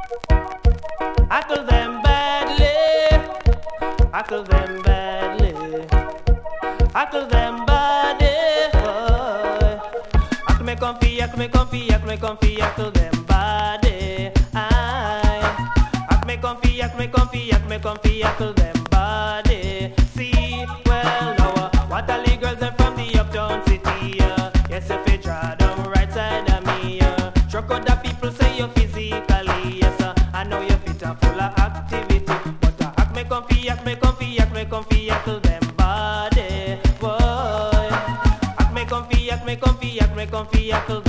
Hackle them badly. Hackle them badly. Hackle them badly. Boy. Hackle me comfy, hackle me comfy, hackle me comfy, hackle them badly. Aye. Hackle me comfy, hackle me comfy, hackle me comfy, hackle them body. See, well now, what all the girls them from the uptown city? Yes, if you draw down right side of me, struck out the people say you physically. Yes, I know you fit and full of activity, but hack me comfy, hack me comfy, hack me comfy, hackle them body, boy. Hack me comfy, hack me comfy, hack me comfy, hackle.